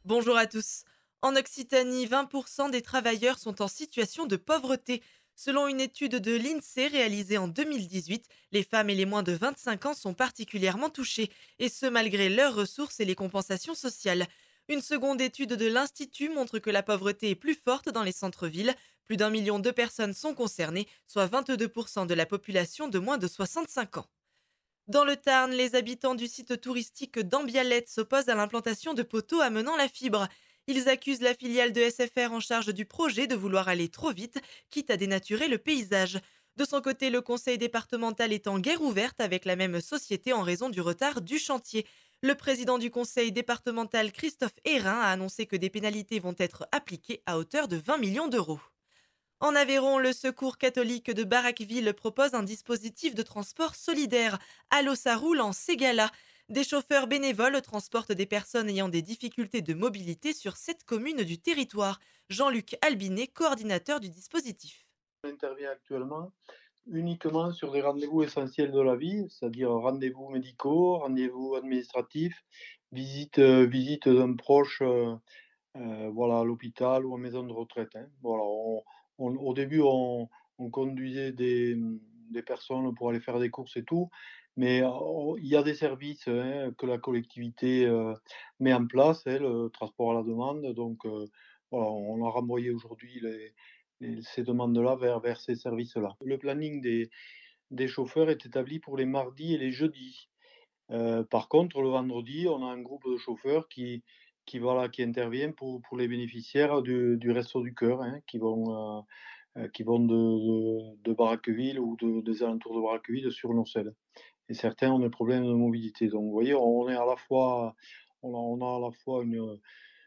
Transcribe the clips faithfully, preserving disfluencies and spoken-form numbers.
Bonjour à tous. En Occitanie, vingt pour cent des travailleurs sont en situation de pauvreté. Selon une étude de l'INSEE réalisée en deux mille dix-huit, les femmes et les moins de vingt-cinq ans sont particulièrement touchées, et ce malgré leurs ressources et les compensations sociales. Une seconde étude de l'Institut montre que la pauvreté est plus forte dans les centres-villes. Plus d'un million de personnes sont concernées, soit vingt-deux pour cent de la population de moins de soixante-cinq ans. Dans le Tarn, les habitants du site touristique d'Ambialette s'opposent à l'implantation de poteaux amenant la fibre. Ils accusent la filiale de S F R en charge du projet de vouloir aller trop vite, quitte à dénaturer le paysage. De son côté, le conseil départemental est en guerre ouverte avec la même société en raison du retard du chantier. Le président du conseil départemental, Christophe Hérin, a annoncé que des pénalités vont être appliquées à hauteur de vingt millions d'euros. En Aveyron, le Secours catholique de Barraqueville propose un dispositif de transport solidaire. Allo ça roule en Ségala. Des chauffeurs bénévoles transportent des personnes ayant des difficultés de mobilité sur sept communes du territoire. Jean-Luc Albinet, coordinateur du dispositif. On intervient actuellement uniquement sur les rendez-vous essentiels de la vie, c'est-à-dire rendez-vous médicaux, rendez-vous administratifs, visite, heu, visite d'un proche, heu heu, voilà, à l'hôpital ou en maison de retraite, hein. Voilà, on on au début, on on conduisait des, mmh, des personnes pour aller faire des courses et tout, mais on il y a des services, hein, que la collectivité, heu, met en place, hein, le transport à la demande, donc heu, voilà, on a renvoyé aujourd'hui les les ces demandes-là vers vers ces services-là. Le planning des des chauffeurs est établi pour les mardis et les jeudis. Heu, par contre, le vendredi, on a un groupe de chauffeurs qui qui voilà, qui intervient pour pour les bénéficiaires du du Resto du Cœur, hein, qui vont, heu heu, qui vont de de de Barraqueville ou de des alentours de Barraqueville sur Nocelles, et certains ont des problèmes de mobilité. Donc vous voyez, on est à la fois on a on a à la fois une, heu,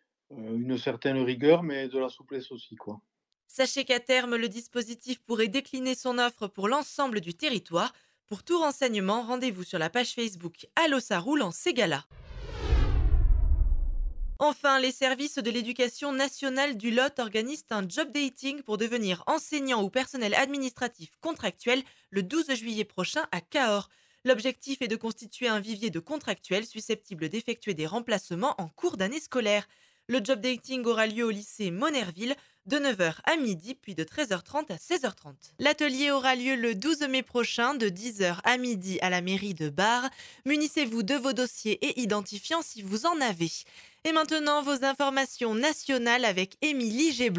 une certaine rigueur, mais de la souplesse aussi, quoi. Sachez qu'à terme, le dispositif pourrait décliner son offre pour l'ensemble du territoire. Pour tout renseignement, rendez-vous sur la page Facebook Allo ça roule en Ségala. Enfin, les services de l'éducation nationale du Lot organisent un job dating pour devenir enseignant ou personnel administratif contractuel le douze juillet prochain à Cahors. L'objectif est de constituer un vivier de contractuels susceptibles d'effectuer des remplacements en cours d'année scolaire. Le job dating aura lieu au lycée Monerville de neuf heures à midi, puis de treize heures trente à seize heures trente. L'atelier aura lieu le douze mai prochain de dix heures à midi à la mairie de Bar. Munissez-vous de vos dossiers et identifiants si vous en avez. Et maintenant, vos informations nationales avec Émilie Géblon.